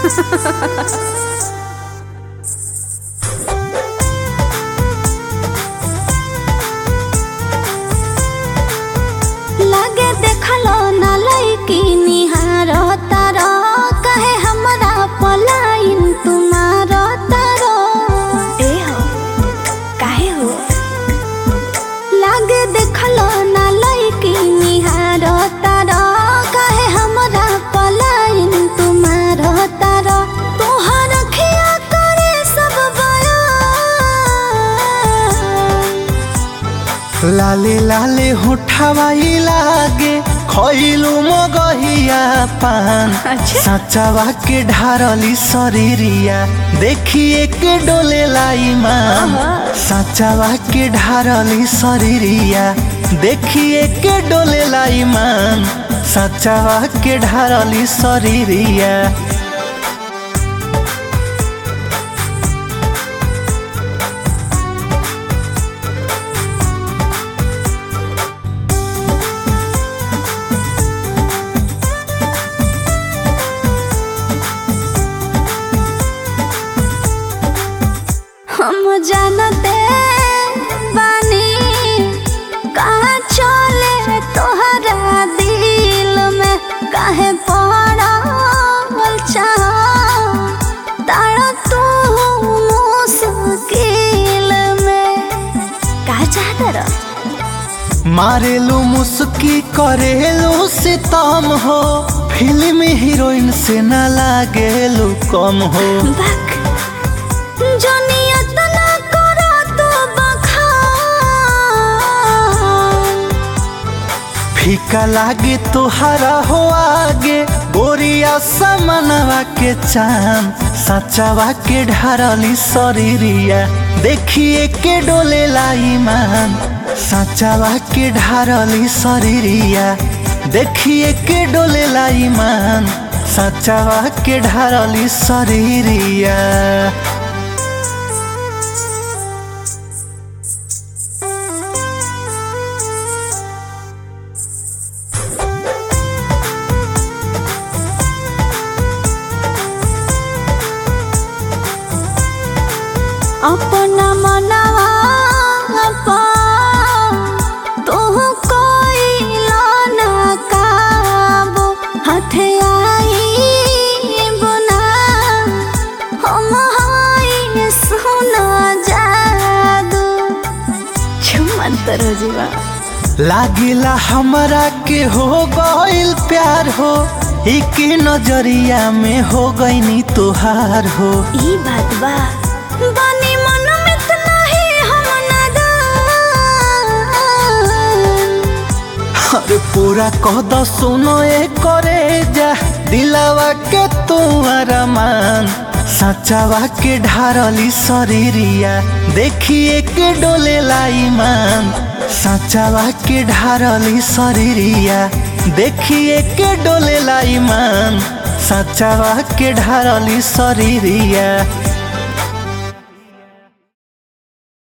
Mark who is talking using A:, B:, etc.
A: लागे देखलो ना लईकी निहारो तारो कहे हमरा पलाइन तुम्हारो तारो ए हो काहे हो। लागे देखलो ना लईकी निहारो तारो कहे हमरा पलाइन तुम्हारो तारो तोहर खिया करे सब बयान।
B: लाले लाले होठवाई लागे खइलू मगहिया पान।
A: अच्छा।
B: सचावा के ढारली शरीरिया देखिए के डोले लाई मान। सचावा के ढारली शरीरिया देखिए के डोले लाई मान। सचावा के ढारली शरीरिया
A: हम जानते बानी कहाँ चले तोहरा दिल में काहे पड़ल तारा तू मुश्किल में का चाहता रह।
B: मारेलू मुस्की करेलू सितम हो फिल्म हीरोइन से ना लागेलू कम हो।
A: जो नियत ना करो तो बखान।
B: फीका लागे तोहरा हो आगे गोरिया समनवा के चांद। सचावा के ढारली शरीरिया देखिए के डोले लाई मान। सचावा के ढारली शरीरिया देखिए के डोले लाई मान। सचावा के ढारली शरीरिया
A: अपना मनवा तू कोई ना काबू हाथे आई बुना हम हाई सुना जादू छुमन तरो जीवा।
B: लागिला हमरा के हो गइल प्यार हो एक नजरिया में हो गईनी तोहार हो।
A: ई बात बा बानी मन में इतना ही हम नादान।
B: अरे पूरा कह दो सुनो ए करे जा दिलावा के तू अरमान। सचावा के ढारली शरीरिया देखिए के डोले लाई मान। सचावा के ढारली शरीरिया देखिए के डोले लाई मान। सचावा के ढारली शरीरिया